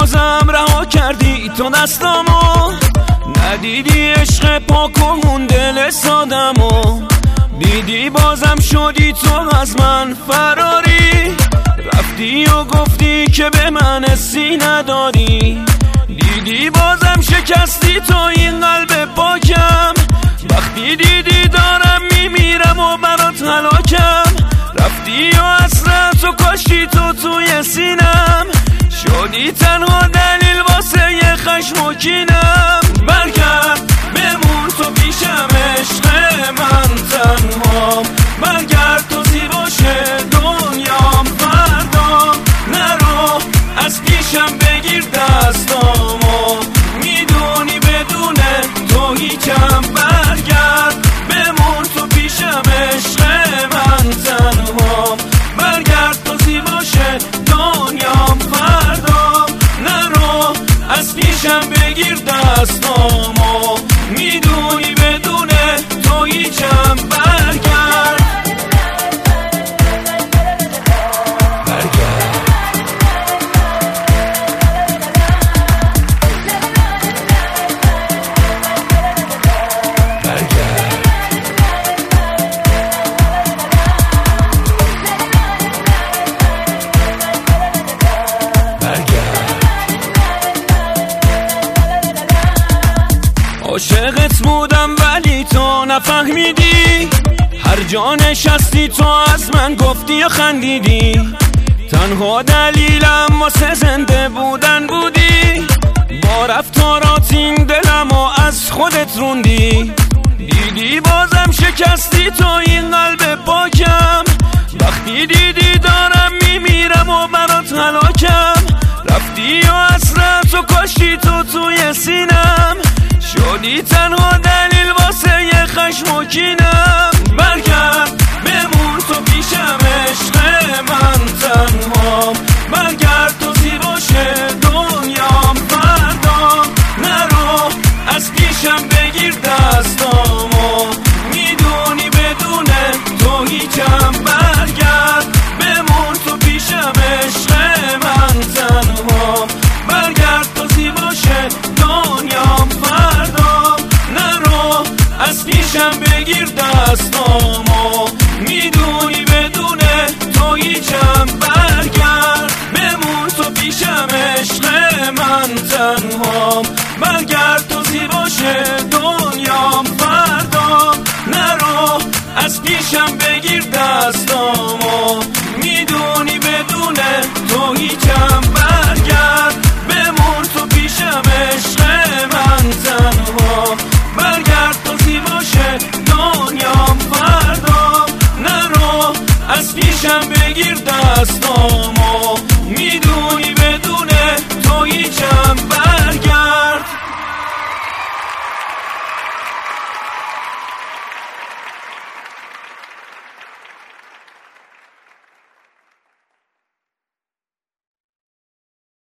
بازم رها کردی تو دستامو، ندیدی عشق پاک و اون دل سادمو، دیدی بازم شدی تو از من فراری، رفتی و گفتی که به من حسی نداری، دیدی بازم شکستی تو این قلب پاکم، وقتی دیدی دارم میمیرم و برات هلاکم، رفتی و حسرت و کاشتی تو توی سینم، شدی تنها دلیل واسه یه خشم و کینم، برگرد بمون تو پیشم عشق من تنهام، برگرد تو زیباشه دنیام، فردا نرو از پیشم بگیر دستامو، میدونی بدون تو هیچم، برگرد بمون تو پیشم عشق من تنهام، برگرد تو زیباشه دنیام، فردا نرو از پیشم بگیر دستامو، میدونی بدون تو هیچم، برگرد عاشقت بودم ولی تو نفهمیدی، هر جا نشستی تو از من گفتی یا خندیدی، تنها دلیلم واسه زنده بودن بودی، با رفتارات این دلمو از خودت روندی، دیدی بازم شکستی تو این قلب پاکم، وقتی دیدی دارم میمیرم و برات هلاکم، رفتی و حسرت و کاشتی تو توی سینم، شدی تنها دلیل واسه یه خشم و کینم، برگرد بمون تو پیشم عشق من تنهام، برگرد تو زیباشه دنیام، فردا نرو از پیشم بگیر دستامو، میدونی بدون تو هیچم، برگرد بمون تو پیشم عشق من تنهام، برگرد تو زیباشه دنیام، فردا نرو از پیشم بگیر دستامو، میدونی بدون تو هیچم، برگرد بمون تو پیشم عشق من تنهام، برگرد تو زیباشه دنیام، فردا نرو از پیشم بگیر